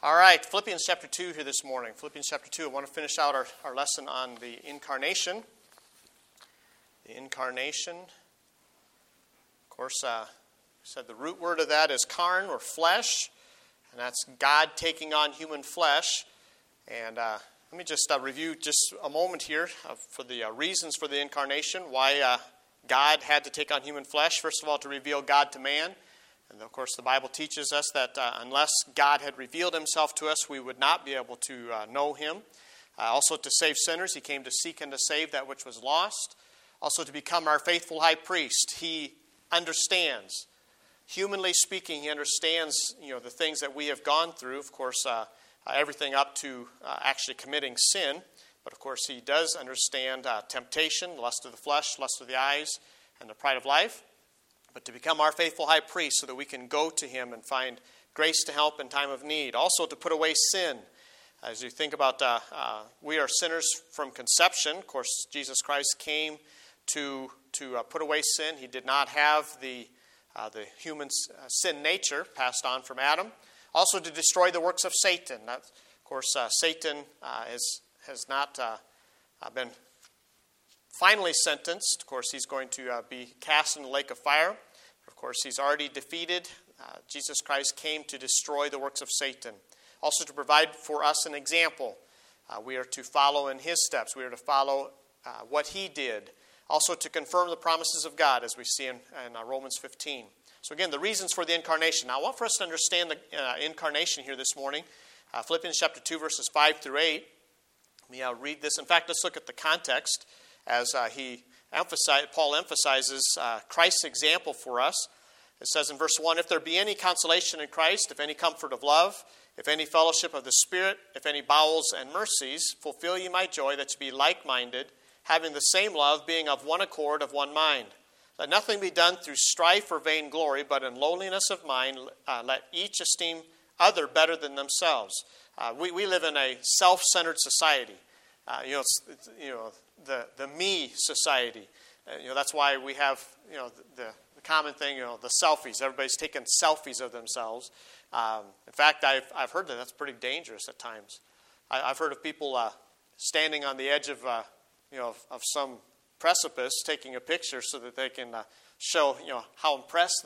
All right, Philippians chapter 2 here this morning. Philippians chapter 2. I want to finish out our lesson on the incarnation. The incarnation. Of course, said the root word of that is karn, or flesh. And that's God taking on human flesh. And let me just review just a moment here for the reasons for the incarnation. Why God had to take on human flesh. First of all, to reveal God to man. And of course, the Bible teaches us that unless God had revealed himself to us, we would not be able to know him. Also to save sinners, he came to seek and to save that which was lost. Also to become our faithful high priest. He understands. Humanly speaking, he understands the things that we have gone through. Of course, everything up to actually committing sin. But of course, he does understand temptation, lust of the flesh, lust of the eyes, and the pride of life. But to become our faithful high priest so that we can go to him and find grace to help in time of need. Also to put away sin. As you think about, we are sinners from conception. Of course, Jesus Christ came to put away sin. He did not have the human sin nature passed on from Adam. Also to destroy the works of Satan. Of course, Satan has not been finally sentenced. Of course, he's going to be cast in the lake of fire. Of course, he's already defeated. Jesus Christ came to destroy the works of Satan. Also to provide for us an example. We are to follow in his steps. We are to follow what he did. Also to confirm the promises of God, as we see in Romans 15. So again, the reasons for the incarnation. Now, I want for us to understand the incarnation here this morning. Philippians chapter 2, verses 5 through 8. Let me read this. In fact, let's look at the context as Paul emphasizes Christ's example for us. It says in verse 1, "If there be any consolation in Christ, if any comfort of love, if any fellowship of the Spirit, if any bowels and mercies, fulfill ye my joy, that ye be like-minded, having the same love, being of one accord, of one mind. Let nothing be done through strife or vainglory, but in lowliness of mind, let each esteem other better than themselves." We live in a self-centered society. The me society. That's why we have the common thing, the selfies. Everybody's taking selfies of themselves. In fact, I've heard that's pretty dangerous at times. I've heard of people standing on the edge of of some precipice, taking a picture so that they can show how impressed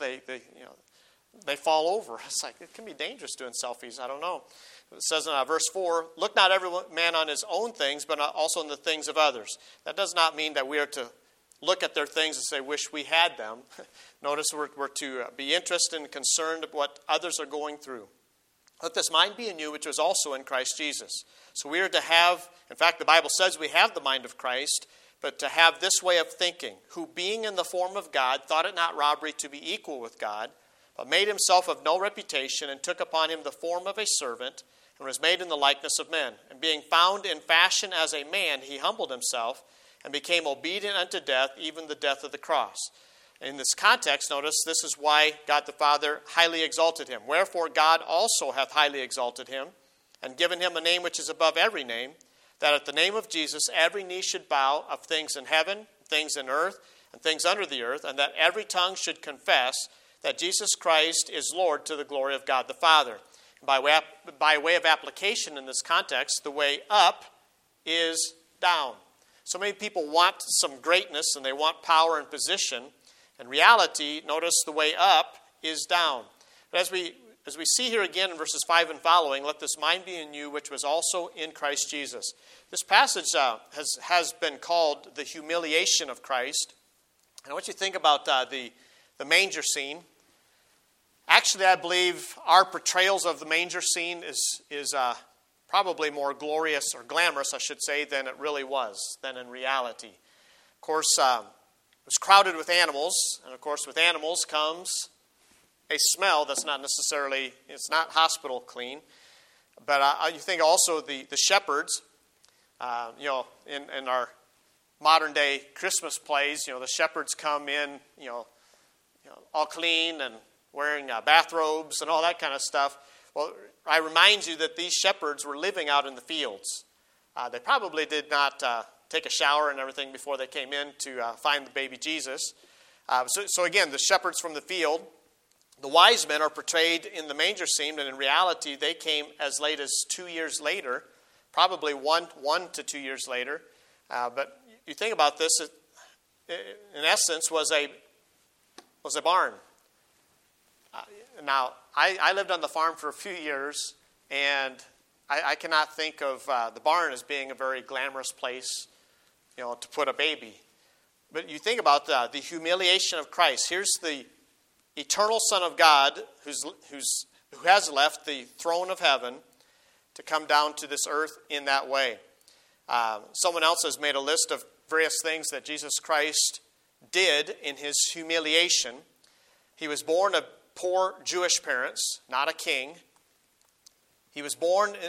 they fall over. It's like it can be dangerous doing selfies. I don't know. It says in verse 4, "Look not every man on his own things, but also on the things of others." That does not mean that we are to look at their things and say, "Wish we had them." Notice we're to be interested and concerned of what others are going through. "Let this mind be in you, which was also in Christ Jesus." So we are to have, in fact, the Bible says we have the mind of Christ, but to have this way of thinking, "Who being in the form of God, thought it not robbery to be equal with God, but made himself of no reputation, and took upon him the form of a servant, and was made in the likeness of men. And being found in fashion as a man, he humbled himself, and became obedient unto death, even the death of the cross." In this context, notice, this is why God the Father highly exalted him. "Wherefore God also hath highly exalted him, and given him a name which is above every name, that at the name of Jesus every knee should bow, of things in heaven, things in earth, and things under the earth, and that every tongue should confess that Jesus Christ is Lord, to the glory of God the Father." By way of application in this context, the way up is down. So many people want some greatness and they want power and position. In reality, notice the way up is down. But as we see here again in verses 5 and following, "Let this mind be in you, which was also in Christ Jesus." This passage has been called the humiliation of Christ. And I want you to think about the manger scene. Actually, I believe our portrayals of the manger scene is probably more glorious or glamorous, I should say, than it really was, than in reality. Of course, it was crowded with animals, and of course, with animals comes a smell that's not necessarily, it's not hospital clean. But you think also the shepherds, in our modern day Christmas plays, the shepherds come in, all clean and wearing bathrobes and all that kind of stuff. Well, I remind you that these shepherds were living out in the fields. They probably did not take a shower and everything before they came in to find the baby Jesus. So again, the shepherds from the field, The wise men are portrayed in the manger scene, and in reality, they came as late as 2 years later, probably one to 2 years later. But you think about this, it, in essence, was a barn. Now, I lived on the farm for a few years, and I cannot think of the barn as being a very glamorous place, to put a baby. But you think about the humiliation of Christ. Here's the eternal Son of God who has left the throne of heaven to come down to this earth in that way. Someone else has made a list of various things that Jesus Christ did in his humiliation. He was born of poor Jewish parents, not a king. He was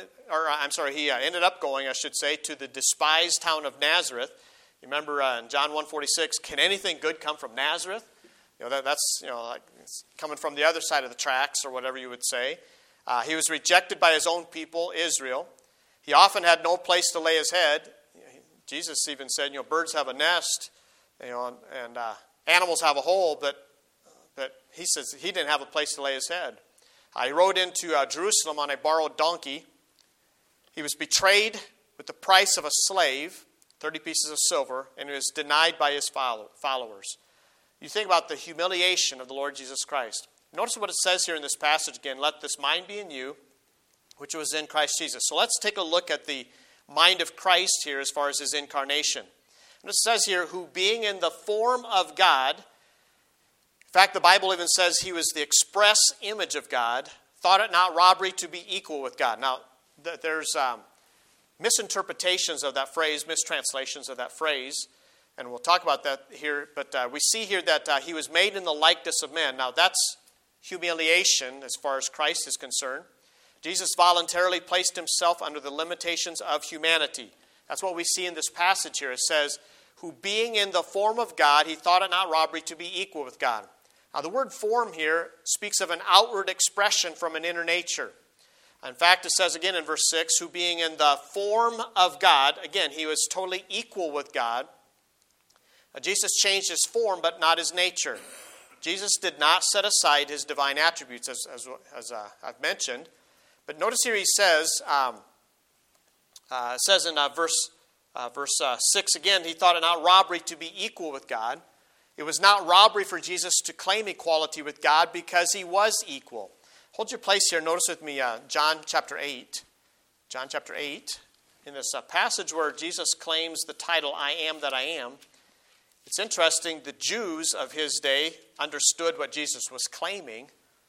he ended up going, I should say, to the despised town of Nazareth. You remember in John 1:46, can anything good come from Nazareth? That's like it's coming from the other side of the tracks, or whatever you would say. He was rejected by his own people, Israel. He often had no place to lay his head. Jesus even said, birds have a nest, and animals have a hole, but he says he didn't have a place to lay his head. He rode into Jerusalem on a borrowed donkey. He was betrayed with the price of a slave, 30 pieces of silver, and he was denied by his followers. You think about the humiliation of the Lord Jesus Christ. Notice what it says here in this passage again. Let this mind be in you, which was in Christ Jesus. So let's take a look at the mind of Christ here as far as his incarnation. And it says here, who being in the form of God, in fact, the Bible even says he was the express image of God, thought it not robbery to be equal with God. Now, there's misinterpretations of that phrase, mistranslations of that phrase, and we'll talk about that here. But we see here that he was made in the likeness of men. Now, that's humiliation as far as Christ is concerned. Jesus voluntarily placed himself under the limitations of humanity. That's what we see in this passage here. It says, who being in the form of God, he thought it not robbery to be equal with God. Now, the word form here speaks of an outward expression from an inner nature. In fact, it says again in verse 6, who being in the form of God, again, he was totally equal with God. Jesus changed his form, but not his nature. Jesus did not set aside his divine attributes, as I've mentioned. But notice here he says, in verse 6 again, he thought it not robbery to be equal with God. It was not robbery for Jesus to claim equality with God because he was equal. Hold your place here. Notice with me John chapter 8. John chapter 8. In this passage where Jesus claims the title, I am that I am. It's interesting, the Jews of his day understood what Jesus was claiming.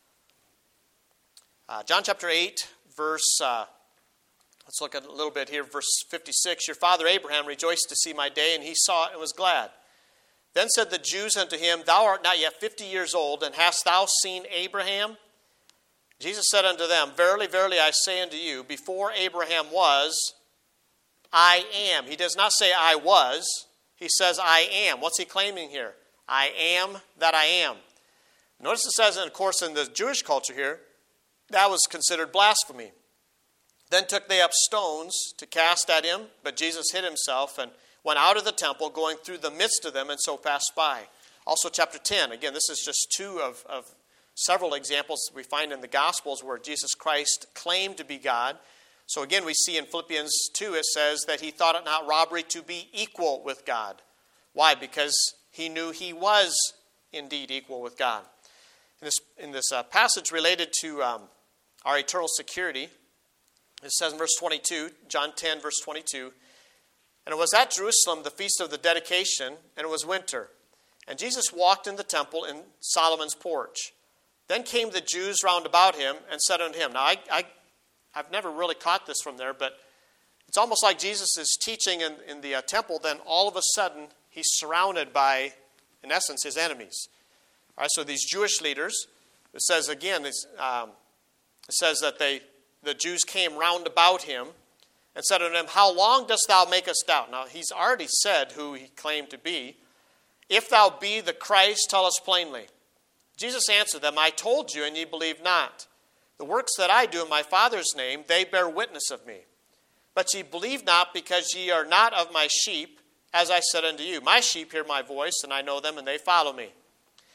John chapter 8, verse, let's look at a little bit here, verse 56. Your father Abraham rejoiced to see my day, and he saw it and was glad. Then said the Jews unto him, thou art not yet 50 years old, and hast thou seen Abraham? Jesus said unto them, verily, verily, I say unto you, before Abraham was, I am. He does not say I was. He says I am. What's he claiming here? I am that I am. Notice it says, and of course in the Jewish culture here, that was considered blasphemy. Then took they up stones to cast at him, but Jesus hid himself and went out of the temple, going through the midst of them, and so passed by. Also chapter 10. Again, this is just two of several examples we find in the Gospels where Jesus Christ claimed to be God. So again, we see in Philippians 2, it says that he thought it not robbery to be equal with God. Why? Because he knew he was indeed equal with God. In this passage related to our eternal security, it says in verse 22, John 10, verse 22, and it was at Jerusalem the feast of the dedication, and it was winter. And Jesus walked in the temple in Solomon's porch. Then came the Jews round about him and said unto him, now I've never really caught this from there, but it's almost like Jesus is teaching in the temple, then all of a sudden he's surrounded by, in essence, his enemies. All right, so these Jewish leaders, it says again, it says that the Jews came round about him and said unto him, how long dost thou make us doubt? Now, he's already said who he claimed to be. If thou be the Christ, tell us plainly. Jesus answered them, I told you, and ye believe not. The works that I do in my Father's name, they bear witness of me. But ye believe not, because ye are not of my sheep, as I said unto you. My sheep hear my voice, and I know them, and they follow me.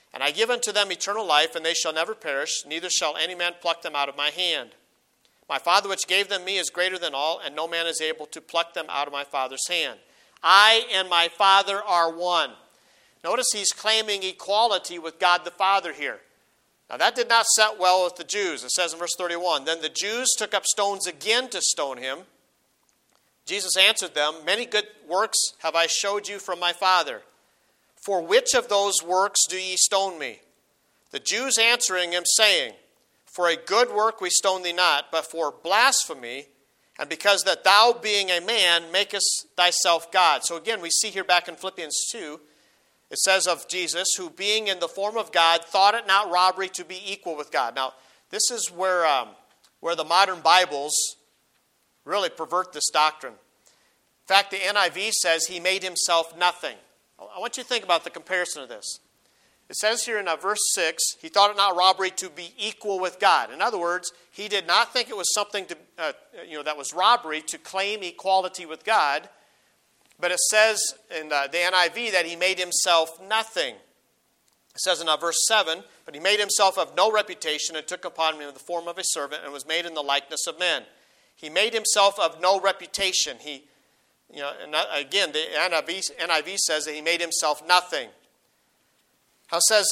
And I give unto them eternal life, and they shall never perish, neither shall any man pluck them out of my hand. My Father which gave them me is greater than all, and no man is able to pluck them out of my Father's hand. I and my Father are one. Notice he's claiming equality with God the Father here. Now that did not set well with the Jews. It says in verse 31, Then the Jews took up stones again to stone him. Jesus answered them, Many good works have I showed you from my Father. For which of those works do ye stone me? The Jews answering him, saying, For a good work we stone thee not, but for blasphemy, and because that thou, being a man, makest thyself God. So again, we see here back in Philippians 2, it says of Jesus, who being in the form of God, thought it not robbery to be equal with God. Now, this is where the modern Bibles really pervert this doctrine. In fact, the NIV says he made himself nothing. I want you to think about the comparison of this. It says here in verse 6, he thought it not robbery to be equal with God. In other words, he did not think it was something that was robbery to claim equality with God. But it says in the NIV that he made himself nothing. It says in verse 7, But he made himself of no reputation and took upon him the form of a servant and was made in the likeness of men. He made himself of no reputation. And again, the NIV says that he made himself nothing. How it says,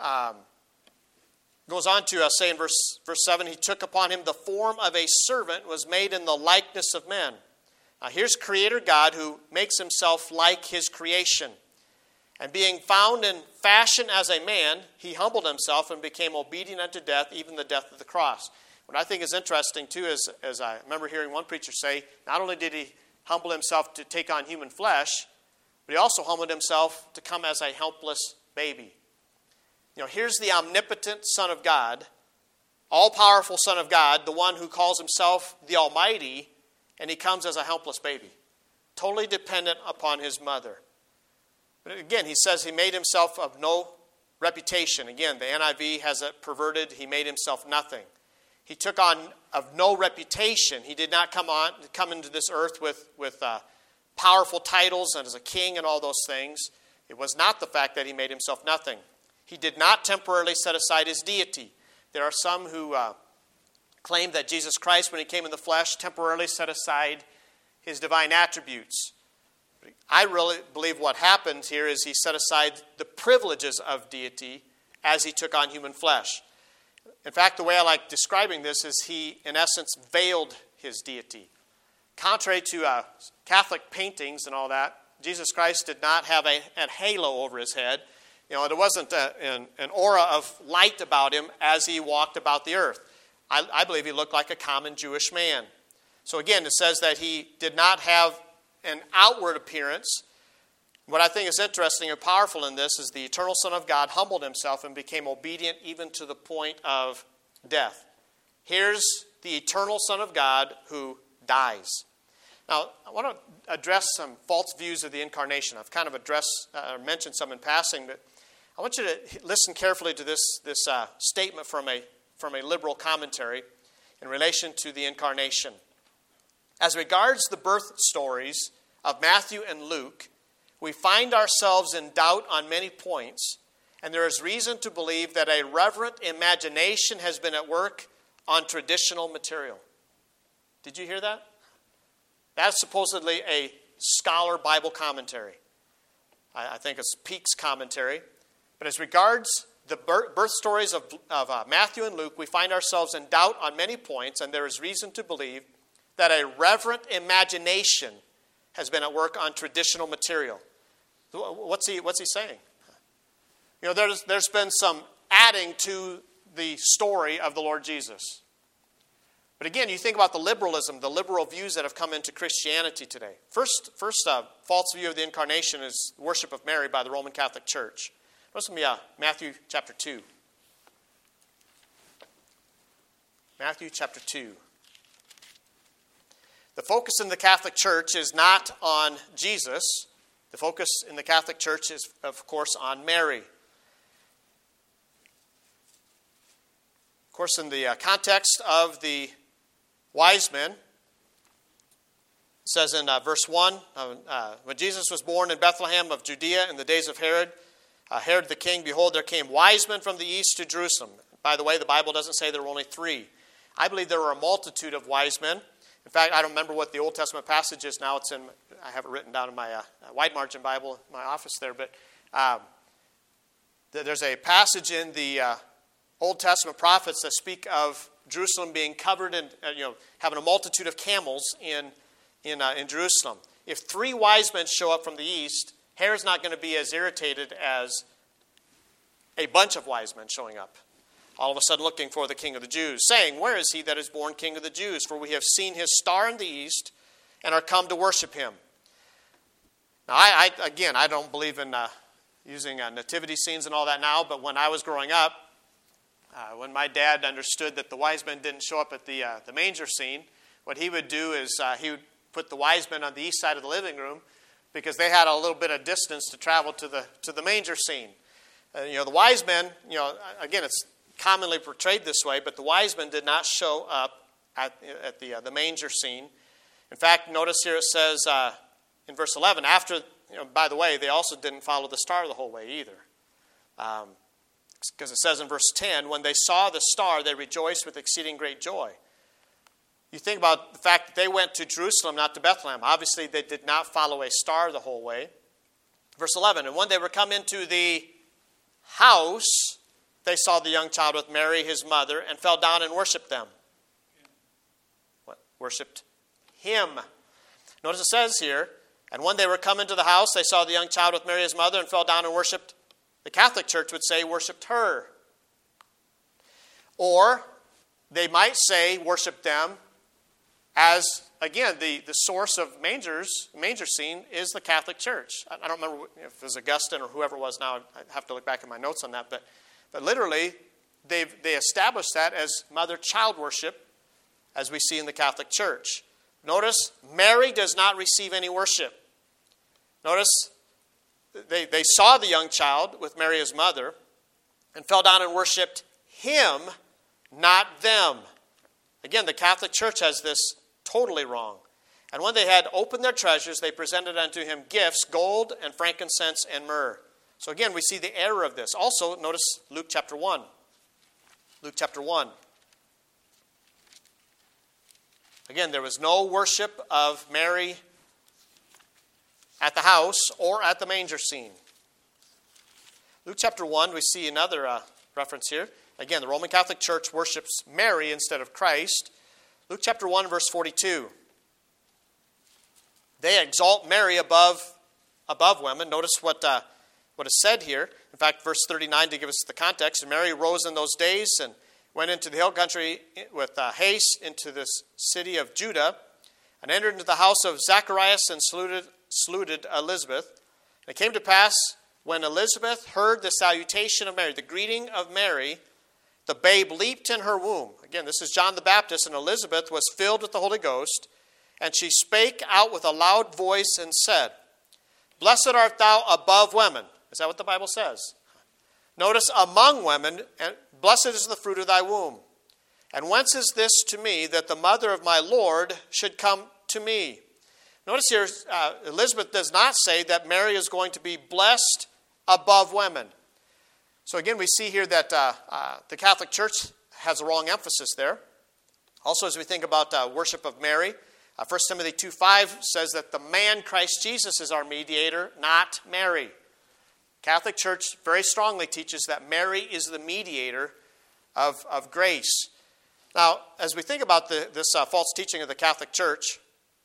goes on to say in verse 7, He took upon him the form of a servant, was made in the likeness of men. Now here's Creator God who makes himself like his creation. And being found in fashion as a man, he humbled himself and became obedient unto death, even the death of the cross. What I think is interesting too is, as I remember hearing one preacher say, not only did he humble himself to take on human flesh, but he also humbled himself to come as a helpless baby. Here's the omnipotent Son of God, all-powerful Son of God, the one who calls himself the Almighty, and he comes as a helpless baby, totally dependent upon his mother. But again, he says he made himself of no reputation. Again, the NIV has it perverted. He made himself nothing. He took on of no reputation. He did not come into this earth with powerful titles and as a king and all those things. It was not the fact that he made himself nothing. He did not temporarily set aside his deity. There are some who claim that Jesus Christ, when he came in the flesh, temporarily set aside his divine attributes. I really believe what happened here is he set aside the privileges of deity as he took on human flesh. In fact, the way I like describing this is he, in essence, veiled his deity. Contrary to Catholic paintings and all that, Jesus Christ did not have a halo over his head. There wasn't an aura of light about him as he walked about the earth. I believe he looked like a common Jewish man. So again, it says that he did not have an outward appearance. What I think is interesting and powerful in this is the eternal Son of God humbled himself and became obedient even to the point of death. Here's the eternal Son of God who dies. Now, I want to address some false views of the incarnation. I've kind of mentioned some in passing, but I want you to listen carefully to this statement from a liberal commentary in relation to the incarnation. As regards the birth stories of Matthew and Luke, we find ourselves in doubt on many points, and there is reason to believe that a reverent imagination has been at work on traditional material. Did you hear that? That's supposedly a scholar Bible commentary. I think it's Peake's commentary. But as regards the birth stories of Matthew and Luke, we find ourselves in doubt on many points, and there is reason to believe that a reverent imagination has been at work on traditional material. What's he saying? There's been some adding to the story of the Lord Jesus. But again, you think about the liberal views that have come into Christianity today. First false view of the incarnation is worship of Mary by the Roman Catholic Church. Listen to me, Matthew chapter 2. Matthew chapter 2. The focus in the Catholic Church is not on Jesus. The focus in the Catholic Church is, of course, on Mary. Of course, in the context of the wise men, it says in verse 1, when Jesus was born in Bethlehem of Judea in the days of Herod, Herod the king, behold, there came wise men from the east to Jerusalem. By the way, the Bible doesn't say there were only 3. I believe there were a multitude of wise men. In fact, I don't remember what the Old Testament passage is now. I have it written down in my wide margin Bible in my office there. But there's a passage in the Old Testament prophets that speak of Jerusalem being covered and having a multitude of camels in Jerusalem. If 3 wise men show up from the east, Herod's not going to be as irritated as a bunch of wise men showing up, all of a sudden looking for the King of the Jews, saying, "Where is he that is born King of the Jews? For we have seen his star in the east and are come to worship him." Now, I don't believe in using nativity scenes and all that now, but when I was growing up, when my dad understood that the wise men didn't show up at the manger scene, what he would do is he would put the wise men on the east side of the living room because they had a little bit of distance to travel to the manger scene. The wise men, again, it's commonly portrayed this way, but the wise men did not show up at the manger scene. In fact, notice here it says in verse 11, after, by the way, they also didn't follow the star the whole way either. Because it says in verse 10, when they saw the star, they rejoiced with exceeding great joy. You think about the fact that they went to Jerusalem, not to Bethlehem. Obviously, they did not follow a star the whole way. Verse 11, and when they were come into the house, they saw the young child with Mary, his mother, and fell down and worshipped them. What? Worshipped him. Notice it says here, and when they were come into the house, they saw the young child with Mary, his mother, and fell down and worshipped. The Catholic Church would say worshipped her. Or they might say worshipped them as, again, the source of manger scene is the Catholic Church. I don't remember if it was Augustine or whoever it was now. I have to look back in my notes on that. But literally, they established that as mother-child worship, as we see in the Catholic Church. Notice, Mary does not receive any worship. Notice, they saw the young child with Mary, his mother, and fell down and worshipped him, not them. Again, the Catholic Church has this totally wrong. And when they had opened their treasures, they presented unto him gifts, gold and frankincense and myrrh. So again, we see the error of this. Also, notice Luke chapter 1. Luke chapter 1. Again, there was no worship of Mary at the house or at the manger scene. Luke chapter 1, we see another reference here. Again, the Roman Catholic Church worships Mary instead of Christ. Luke chapter 1, verse 42. They exalt Mary above women. Notice what is said here. In fact, verse 39 to give us the context. And Mary rose in those days and went into the hill country with haste into this city of Judah and entered into the house of Zacharias and saluted Elizabeth. And it came to pass when Elizabeth heard the salutation of Mary, the greeting of Mary, the babe leaped in her womb. Again, this is John the Baptist, and Elizabeth was filled with the Holy Ghost. And she spake out with a loud voice and said, Blessed art thou above women. Is that what the Bible says? Notice, among women, and blessed is the fruit of thy womb. And whence is this to me that the mother of my Lord should come to me? Notice here, Elizabeth does not say that Mary is going to be blessed above women. So again, we see here that the Catholic Church has a wrong emphasis there. Also, as we think about worship of Mary, 1 Timothy 2:5 says that the man Christ Jesus is our mediator, not Mary. Catholic Church very strongly teaches that Mary is the mediator of grace. Now, as we think about this false teaching of the Catholic Church,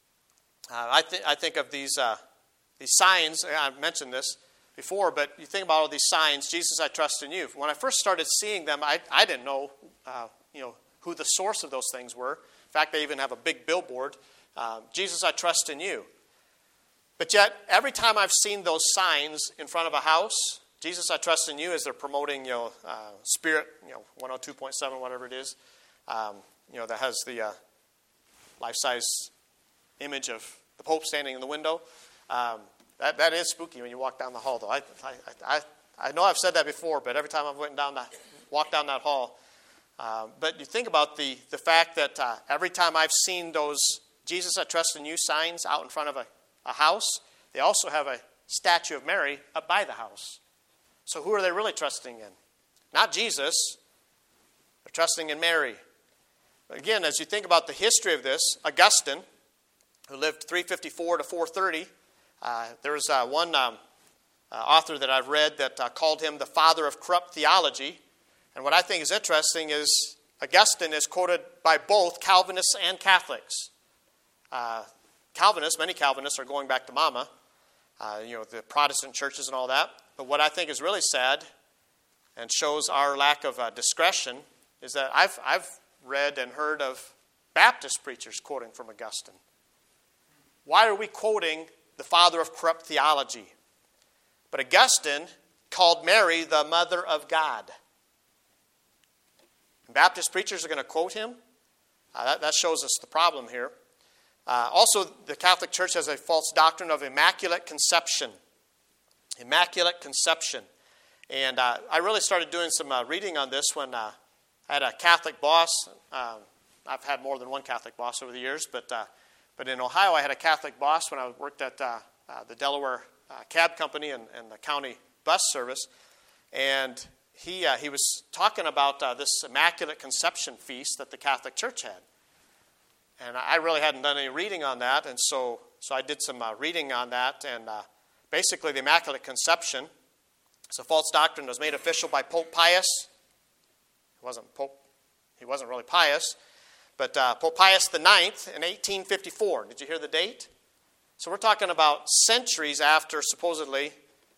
I think of these signs. I've mentioned this before, but you think about all these signs. Jesus, I trust in you. When I first started seeing them, I didn't know, who the source of those things were. In fact, they even have a big billboard. Jesus, I trust in you. But yet, every time I've seen those signs in front of a house, Jesus, I trust in you, as they're promoting, Spirit, 102.7, whatever it is, that has the life-size image of the Pope standing in the window. That is spooky when you walk down the hall, though. I know I've said that before, but every time I've walked down that hall. But you think about the fact that every time I've seen those Jesus, I trust in you signs out in front of a house, they also have a statue of Mary up by the house. So who are they really trusting in? Not Jesus. They're trusting in Mary. Again, as you think about the history of this, Augustine, who lived 354 to 430, there was one author that I've read that called him the father of corrupt theology. And what I think is interesting is Augustine is quoted by both Calvinists and Catholics. Many Calvinists are going back to Mama, the Protestant churches and all that. But what I think is really sad and shows our lack of discretion is that I've read and heard of Baptist preachers quoting from Augustine. Why are we quoting the father of corrupt theology? But Augustine called Mary the mother of God. And Baptist preachers are going to quote him? That shows us the problem here. Also, the Catholic Church has a false doctrine of Immaculate Conception. Immaculate Conception. And I really started doing some reading on this when I had a Catholic boss. I've had more than one Catholic boss over the years, but in Ohio I had a Catholic boss when I worked at the Delaware cab company and the county bus service. And he was talking about this Immaculate Conception feast that the Catholic Church had. And I really hadn't done any reading on that, and so I did some reading on that. And basically, the Immaculate Conception is a false doctrine that was made official by Pope Pius. He wasn't really pious, but Pope Pius IX in 1854. Did you hear the date? So we're talking about centuries after supposedly,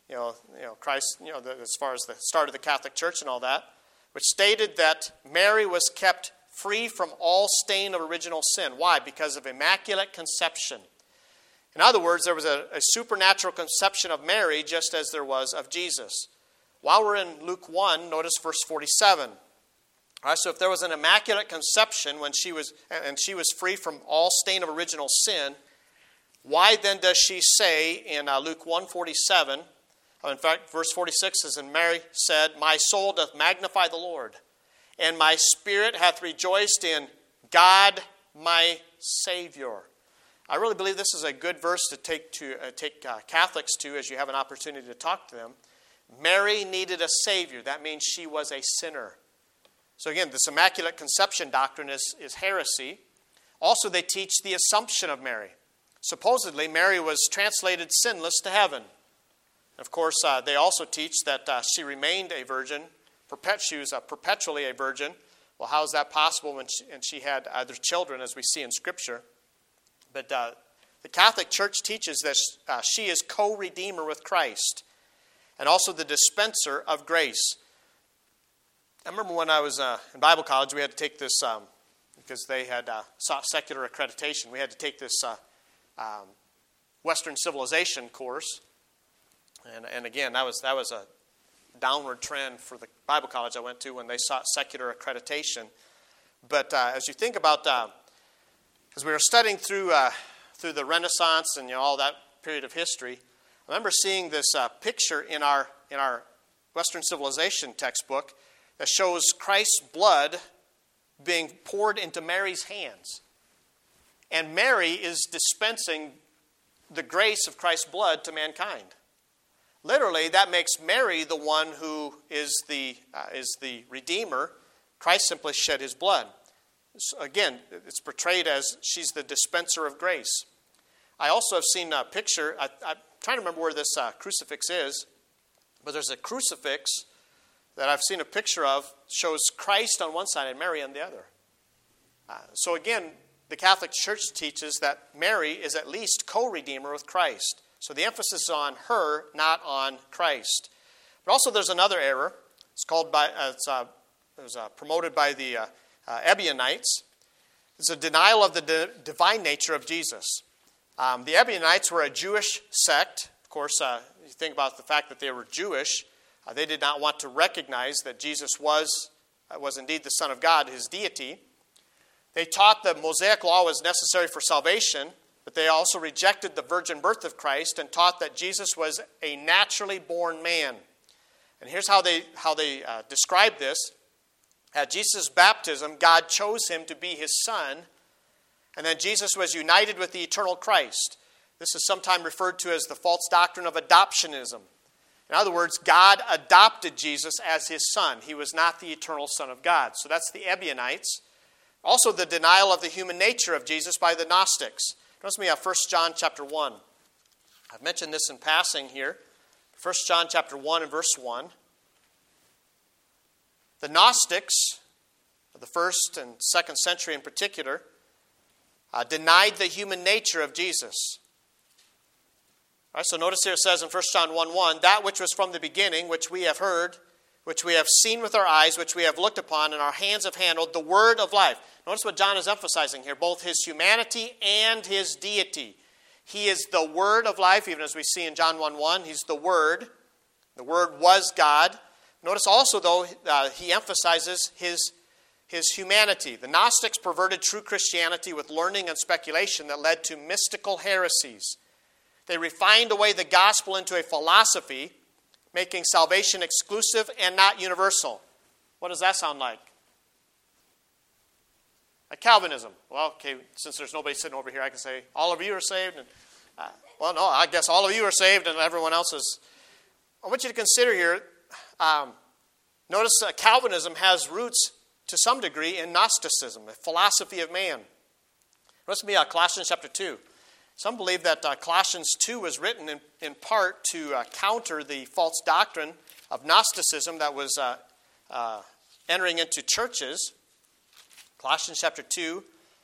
Christ, as far as the start of the Catholic Church and all that, which stated that Mary was kept free from all stain of original sin. Why? Because of Immaculate Conception. In other words, there was a supernatural conception of Mary just as there was of Jesus. While we're in Luke 1, notice verse 47. All right, so if there was an Immaculate Conception when she was free from all stain of original sin, why then does she say in Luke 1:47, in fact, verse 46 says, "And Mary said, My soul doth magnify the Lord, and my spirit hath rejoiced in God my Savior." I really believe this is a good verse to take Catholics to as you have an opportunity to talk to them. Mary needed a Savior. That means she was a sinner. So again, this Immaculate Conception doctrine is heresy. Also, they teach the Assumption of Mary. Supposedly, Mary was translated sinless to heaven. Of course, they also teach that she remained a virgin. She was perpetually a virgin. Well, how is that possible when she had other children, as we see in Scripture? But the Catholic Church teaches that she is co-redeemer with Christ and also the dispenser of grace. I remember when I was in Bible college, we had to take this, because they had sought secular accreditation, we had to take this Western civilization course. And again, that was a downward trend for the Bible college I went to when they sought secular accreditation. But as you think about, as we were studying through the Renaissance and all that period of history, I remember seeing this picture in our Western civilization textbook that shows Christ's blood being poured into Mary's hands. And Mary is dispensing the grace of Christ's blood to mankind. Literally, that makes Mary the one who is the Redeemer. Christ simply shed his blood. So again, it's portrayed as she's the dispenser of grace. I also have seen a picture. I'm trying to remember where this crucifix is, but there's a crucifix that I've seen a picture of, shows Christ on one side and Mary on the other. So again, the Catholic Church teaches that Mary is at least co-redeemer with Christ. So the emphasis is on her, not on Christ. But also there's another error. It was promoted by the Ebionites. It's a denial of the divine nature of Jesus. The Ebionites were a Jewish sect. Of course, you think about the fact that they were Jewish. They did not want to recognize that Jesus was indeed the Son of God, his deity. They taught the Mosaic law was necessary for salvation, but they also rejected the virgin birth of Christ and taught that Jesus was a naturally born man. And here's how they describe this. At Jesus' baptism, God chose him to be his son, and then Jesus was united with the eternal Christ. This is sometimes referred to as the false doctrine of adoptionism. In other words, God adopted Jesus as his son. He was not the eternal Son of God. So that's the Ebionites. Also, the denial of the human nature of Jesus by the Gnostics. Notice me 1 John chapter 1. I've mentioned this in passing here. 1 John chapter 1 and verse 1. The Gnostics, of the 1st and 2nd century in particular, denied the human nature of Jesus. All right, so notice here it says in 1 John 1:1, that which was from the beginning, which we have heard, which we have seen with our eyes, which we have looked upon, and our hands have handled, the word of life. Notice what John is emphasizing here, both his humanity and his deity. He is the word of life, even as we see in John 1:1. He's the word. The word was God. Notice also, though, he emphasizes his humanity. The Gnostics perverted true Christianity with learning and speculation that led to mystical heresies. They refined away the gospel into a philosophy, making salvation exclusive and not universal. What does that sound like? Like Calvinism. Well, okay, since there's nobody sitting over here, I can say all of you are saved. And, well, no, I guess all of you are saved and everyone else is. I want you to consider here, notice Calvinism has roots to some degree in Gnosticism, a philosophy of man. Notice me Colossians chapter 2. Some believe that Colossians 2 was written in part to counter the false doctrine of Gnosticism that was entering into churches. Colossians chapter 2,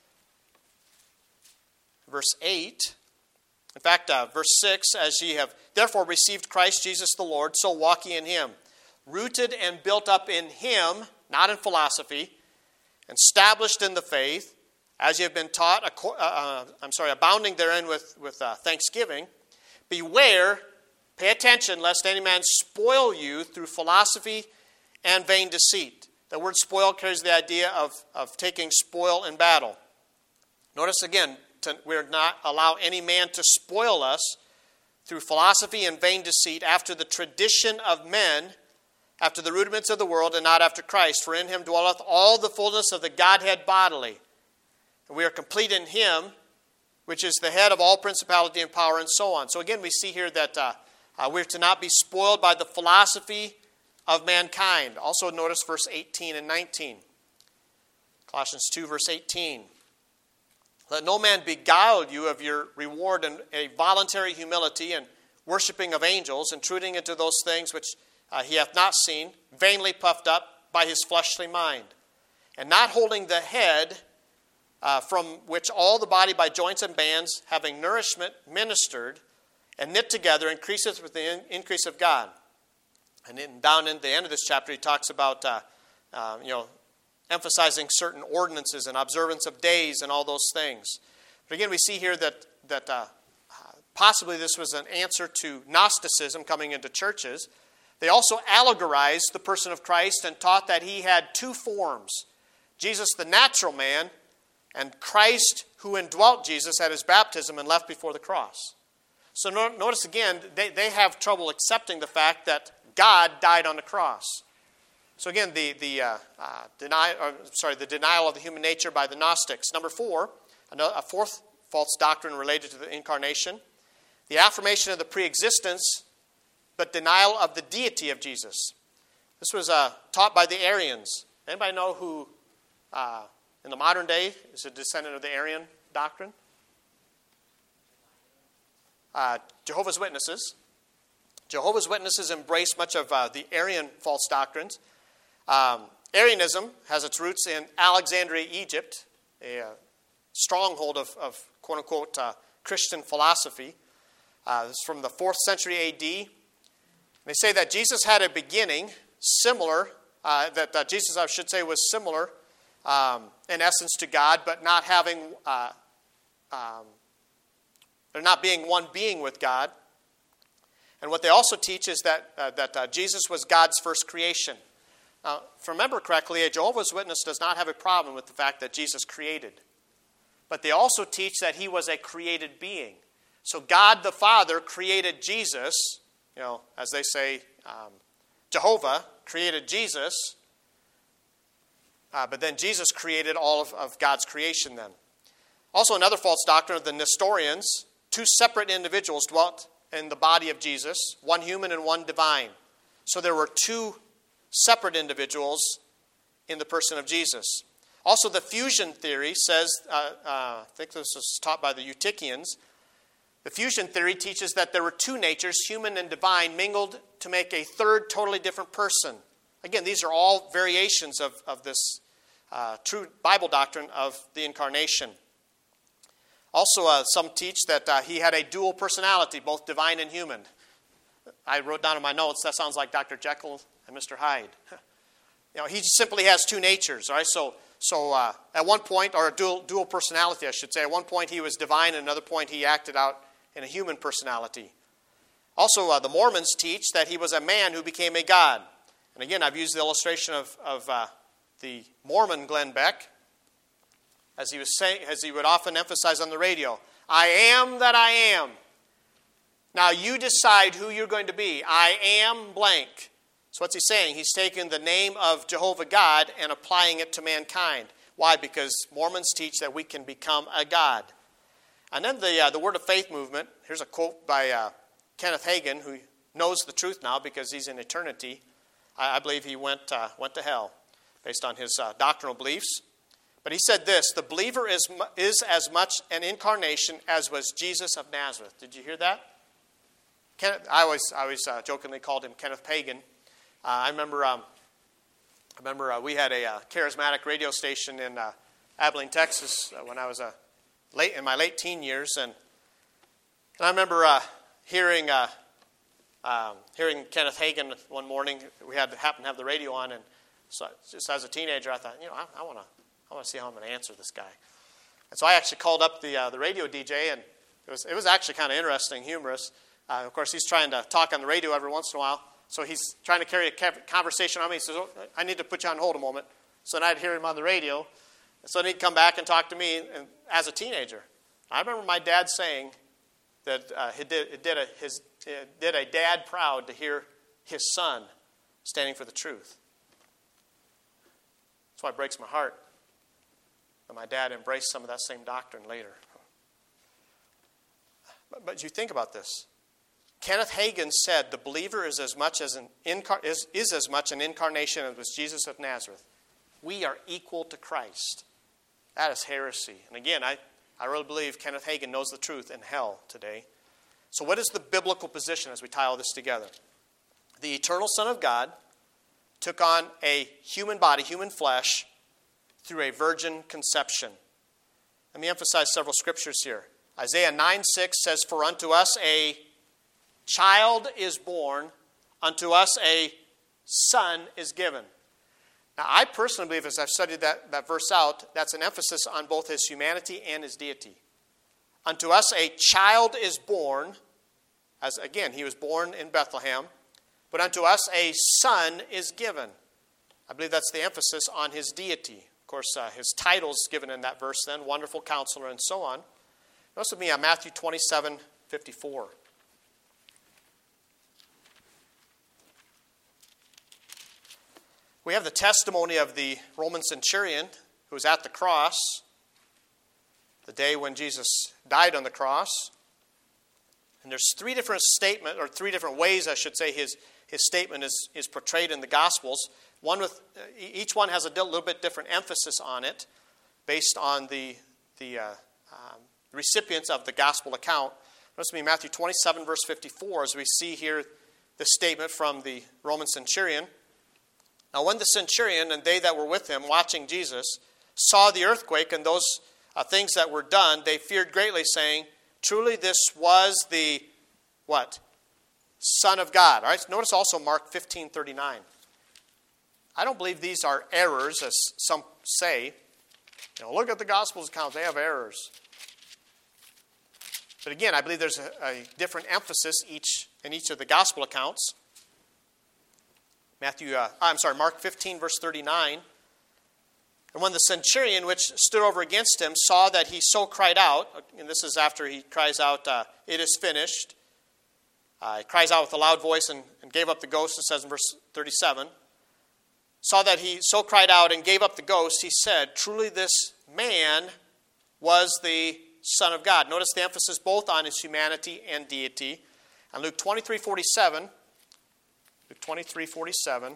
verse 8. In fact, verse 6, as ye have therefore received Christ Jesus the Lord, so walk ye in him, rooted and built up in him, not in philosophy, established in the faith, as you have been taught, abounding therein with thanksgiving. Beware, pay attention, lest any man spoil you through philosophy and vain deceit. The word spoil carries the idea of taking spoil in battle. Notice again, we're not allow any man to spoil us through philosophy and vain deceit after the tradition of men, after the rudiments of the world, and not after Christ. For in him dwelleth all the fullness of the Godhead bodily. And we are complete in him, which is the head of all principality and power, and so on. So again, we see here that we're to not be spoiled by the philosophy of mankind. Also notice verse 18 and 19. Colossians 2, verse 18. Let no man beguile you of your reward in a voluntary humility and worshiping of angels, intruding into those things which he hath not seen, vainly puffed up by his fleshly mind, and not holding the head, from which all the body by joints and bands, having nourishment ministered and knit together, increaseth with the increase of God. And down in the end of this chapter, he talks about emphasizing certain ordinances and observance of days and all those things. But again, we see here that possibly this was an answer to Gnosticism coming into churches. They also allegorized the person of Christ and taught that he had two forms: Jesus the natural man, and Christ who indwelt Jesus at his baptism and left before the cross. So notice again, they have trouble accepting the fact that God died on the cross. So again, the denial of the human nature by the Gnostics. Number 4, a fourth false doctrine related to the incarnation, the affirmation of the preexistence, but denial of the deity of Jesus. This was taught by the Arians. Anybody know who, in the modern day, is a descendant of the Arian doctrine? Jehovah's Witnesses. Jehovah's Witnesses embrace much of the Arian false doctrines. Arianism has its roots in Alexandria, Egypt, a stronghold of quote-unquote Christian philosophy. This is from the 4th century A.D. They say that Jesus had a beginning similar, that Jesus, I should say, was similar in essence to God, but not having, there not being one being with God. And what they also teach is that Jesus was God's first creation. Now, if I remember correctly, a Jehovah's Witness does not have a problem with the fact that Jesus created. But they also teach that he was a created being. So God the Father created Jesus, as they say, Jehovah created Jesus, but then Jesus created all of God's creation then. Also another false doctrine of the Nestorians, two separate individuals dwelt in the body of Jesus, one human and one divine. So there were two separate individuals in the person of Jesus. Also, the fusion theory says, I think this was taught by the Eutychians, the fusion theory teaches that there were two natures, human and divine, mingled to make a third totally different person. Again, these are all variations of this true Bible doctrine of the incarnation. Also, some teach that he had a dual personality, both divine and human. I wrote down in my notes, that sounds like Dr. Jekyll and Mr. Hyde. He simply has two natures, all right? So at one point, or a dual personality, I should say, at one point he was divine, and another point he acted out in a human personality. Also, the Mormons teach that he was a man who became a god. And again, I've used the illustration of the Mormon Glenn Beck, as he would often emphasize on the radio, I am that I am. Now you decide who you're going to be. I am blank. So what's he saying? He's taken the name of Jehovah God and applying it to mankind. Why? Because Mormons teach that we can become a god. And then the Word of Faith movement. Here's a quote by Kenneth Hagin, who knows the truth now because he's in eternity. I believe he went to hell based on his doctrinal beliefs. But he said this, the believer is as much an incarnation as was Jesus of Nazareth. Did you hear that? I always jokingly called him Kenneth Pagan. I remember we had a charismatic radio station in Abilene, Texas, when I was in my late teen years, and I remember hearing Kenneth Hagin one morning. We happened to have the radio on, and so just as a teenager, I thought, I want to see how I'm going to answer this guy. And so I actually called up the radio DJ, and it was actually kind of interesting, humorous. Of course, he's trying to talk on the radio every once in a while. So he's trying to carry a conversation on me. He says, I need to put you on hold a moment. So then I'd hear him on the radio. So then he'd come back and talk to me as a teenager. I remember my dad saying that it did a dad proud to hear his son standing for the truth. That's why it breaks my heart that my dad embraced some of that same doctrine later. But you think about this. Kenneth Hagin said the believer is as much an incarnation as was Jesus of Nazareth. We are equal to Christ. That is heresy. And again, I really believe Kenneth Hagin knows the truth in hell today. So what is the biblical position as we tie all this together? The eternal Son of God took on a human body, human flesh, through a virgin conception. Let me emphasize several scriptures here. Isaiah 9:6 says, for unto us a child is born, unto us a son is given. Now, I personally believe, as I've studied that verse out, that's an emphasis on both his humanity and his deity. Unto us a child is born, as again, he was born in Bethlehem, but unto us a son is given. I believe that's the emphasis on his deity. Of course, his titles given in that verse then, Wonderful Counselor and so on. Notice with me on Matthew 27:54. We have the testimony of the Roman centurion who was at the cross the day when Jesus died on the cross. And there's three different ways, I should say, his statement is portrayed in the Gospels. Each one has a little bit different emphasis on it based on the recipients of the Gospel account. Notice me Matthew 27, verse 54, as we see here the statement from the Roman centurion. Now when the centurion and they that were with him watching Jesus saw the earthquake and those things that were done, they feared greatly, saying, truly this was the, what? Son of God. All right, notice also Mark 15:39. I don't believe these are errors, as some say. Look at the Gospels account, they have errors. But again, I believe there's a different emphasis in each of the Gospel accounts. Mark 15, verse 39. And when the centurion which stood over against him saw that he so cried out, and this is after he cries out, it is finished. He cries out with a loud voice and gave up the ghost, it says in verse 37. Saw that he so cried out and gave up the ghost, he said, truly this man was the Son of God. Notice the emphasis both on his humanity and deity. On Luke 23:47, Luke 23:47,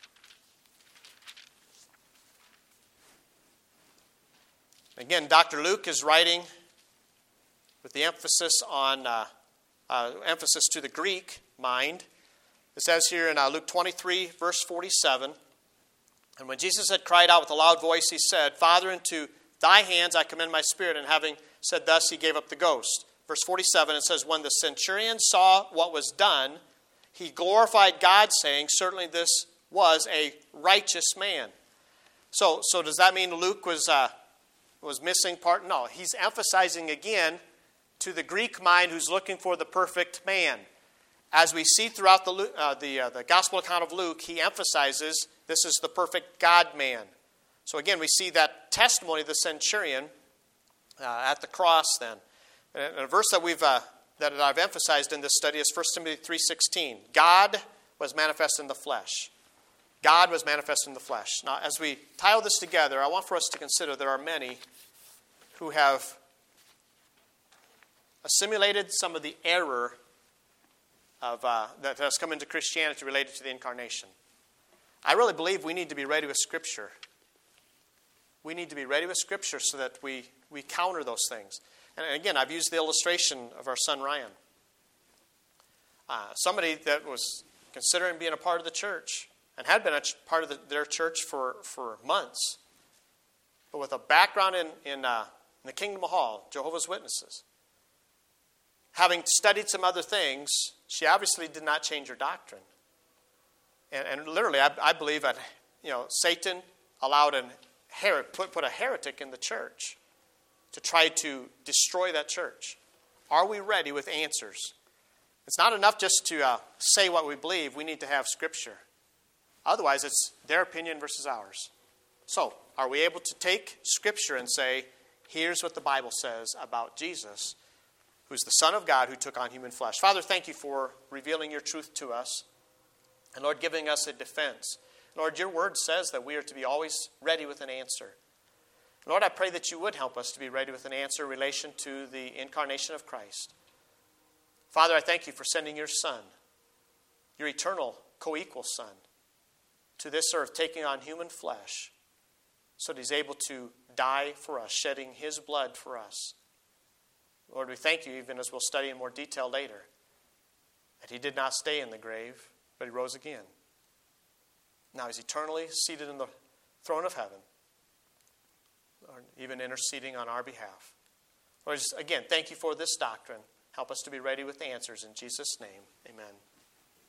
again, Dr. Luke is writing with the emphasis on emphasis to the Greek mind. It says here in Luke 23, verse 47, and when Jesus had cried out with a loud voice, he said, Father, into thy hands I commend my spirit. And having said thus, he gave up the ghost. Verse 47, it says, when the centurion saw what was done, he glorified God, saying, certainly this was a righteous man. So does that mean Luke was missing part? No, he's emphasizing again to the Greek mind who's looking for the perfect man. As we see throughout the gospel account of Luke, he emphasizes this is the perfect God-man. So again, we see that testimony of the centurion at the cross then. And a verse that I've emphasized in this study is 1 Timothy 3:16. God was manifest in the flesh. God was manifest in the flesh. Now, as we tie all this together, I want for us to consider there are many who have assimilated some of the error that has come into Christianity related to the incarnation. I really believe we need to be ready with Scripture. We need to be ready with Scripture so that we counter those things. And again, I've used the illustration of our son Ryan. Somebody that was considering being a part of the church and had been a part of their church for months, but with a background in the Kingdom Hall, Jehovah's Witnesses. Having studied some other things, she obviously did not change her doctrine. And literally, I believe that Satan allowed put a heretic in the church to try to destroy that church. Are we ready with answers? It's not enough just to say what we believe. We need to have Scripture. Otherwise, it's their opinion versus ours. So, are we able to take Scripture and say, here's what the Bible says about Jesus, who's the Son of God who took on human flesh? Father, thank you for revealing your truth to us. And Lord, giving us a defense. Lord, your word says that we are to be always ready with an answer. Lord, I pray that you would help us to be ready with an answer in relation to the incarnation of Christ. Father, I thank you for sending your Son, your eternal co-equal Son, to this earth, taking on human flesh, so that he's able to die for us, shedding his blood for us. Lord, we thank you, even as we'll study in more detail later, that he did not stay in the grave, but he rose again. Now he's eternally seated in the throne of heaven, Lord, even interceding on our behalf. Lord, again, thank you for this doctrine. Help us to be ready with answers. In Jesus' name, amen.